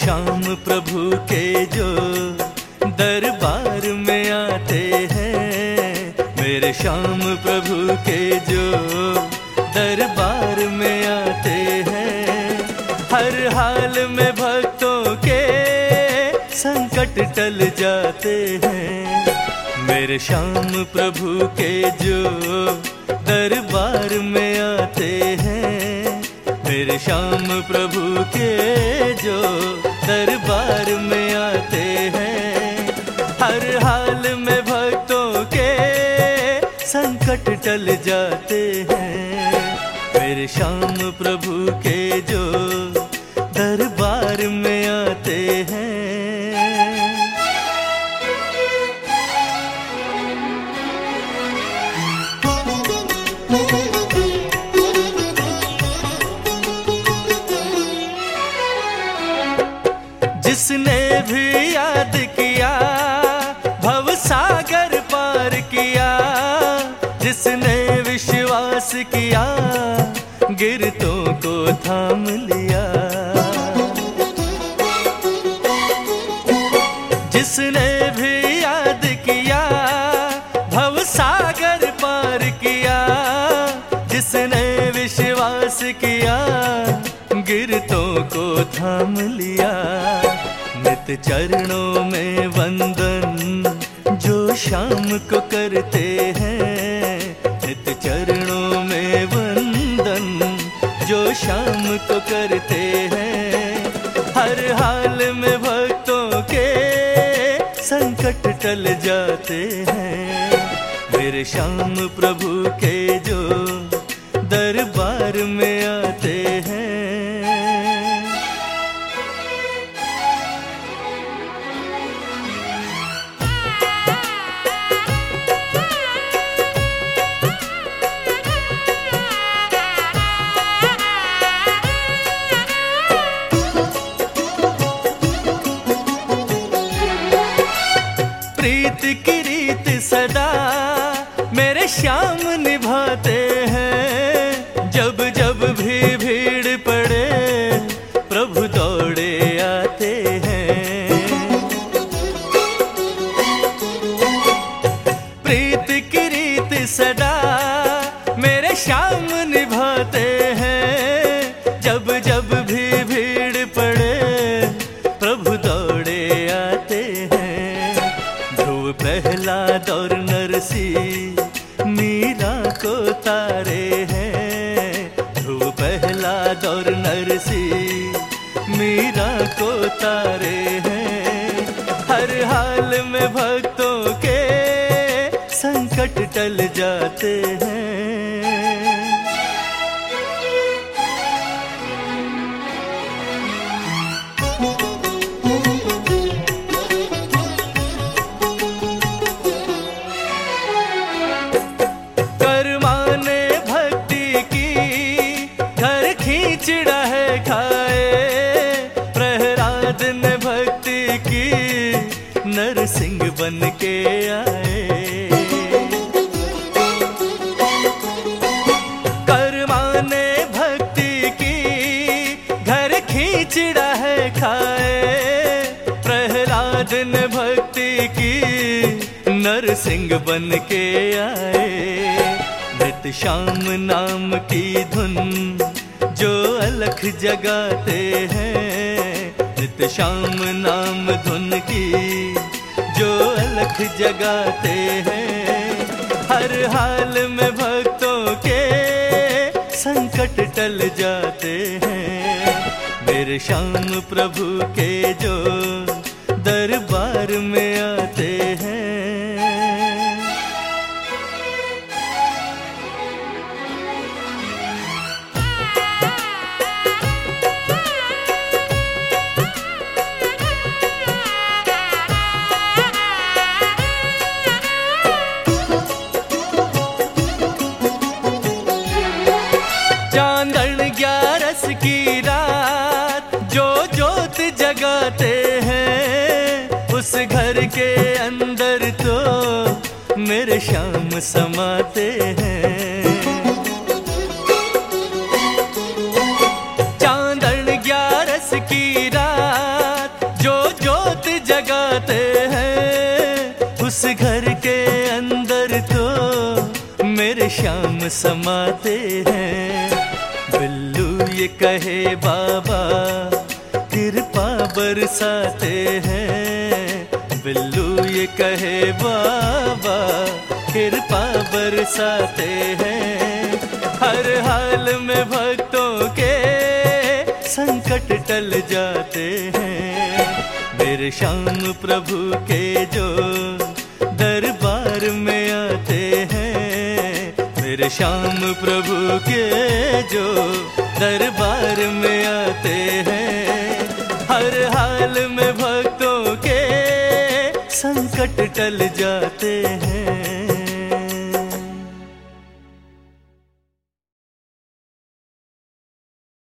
श्याम प्रभु के जो दरबार में आते हैं, मेरे श्याम प्रभु के जो दरबार में आते हैं, हर हाल में भक्तों के संकट टल जाते हैं। मेरे श्याम प्रभु के जो दरबार में आते हैं, मेरे श्याम प्रभु के जो दरबार में आते हैं, हर हाल में भक्तों के संकट टल जाते हैं। मेरे श्याम प्रभु के जो दरबार में आते हैं। जिसने भी याद किया भव सागर पार किया, जिसने विश्वास किया गिरतों को थाम लिया, जिसने भी याद किया भव सागर पार किया, जिसने विश्वास किया गिरतों को थाम लिया। नित चरणों में वंदन जो शाम को करते हैं, नित चरणों में वंदन जो शाम को करते हैं, हर हाल में भक्तों के संकट टल जाते हैं। मेरे श्याम प्रभु के जो दरबार में आते हैं। प्रीत की रीत सदा मेरे श्याम निभाते हैं, जब जब भी भीड़ पड़े प्रभु दौड़े आते हैं। प्रीत की रीत सदा मेरे श्याम निभाते हैं, जब जब भी भीड़ पड़े प्रभु दौड़े आते हैं। ध्रुव प्रहलाद और नरसी मीरा को तारे हैं, ध्रुव प्रहलाद और नरसी मीरा को तारे हैं, हर हाल में भक्तों के संकट टल जाते हैं। चिड़ा है खाए प्रहलाद ने भक्ति की, नरसिंह बन के आए। कर्मा ने भक्ति की घर खींचड़ा है खाए, प्रहलाद ने भक्ति की नरसिंह बन के आए। नित श्याम नाम की धुन जो अलख जगाते हैं, नित श्याम नाम धुन की जो अलख जगाते हैं, हर हाल में भक्तों के संकट टल जाते हैं। मेरे श्याम प्रभु के जो दरबार में आते हैं। चांदन 11 की रात जो ज्योत जगाते हैं, उस घर के अंदर तो मेरे श्याम समाते हैं। चांदन 11 की रात में समाते हैं। बिल्लू ये कहे बाबा कृपा बरसाते हैं। बिल्लू ये कहे बाबा कृपा बरसाते हैं। हर हाल में भक्तों के संकट टल जाते हैं। मेरे श्याम प्रभु के जो दरबार में आते हैं। मेरे श्याम प्रभु के जो दरबार में आते हैं। हर हाल में भक्तों के संकट टल जाते हैं।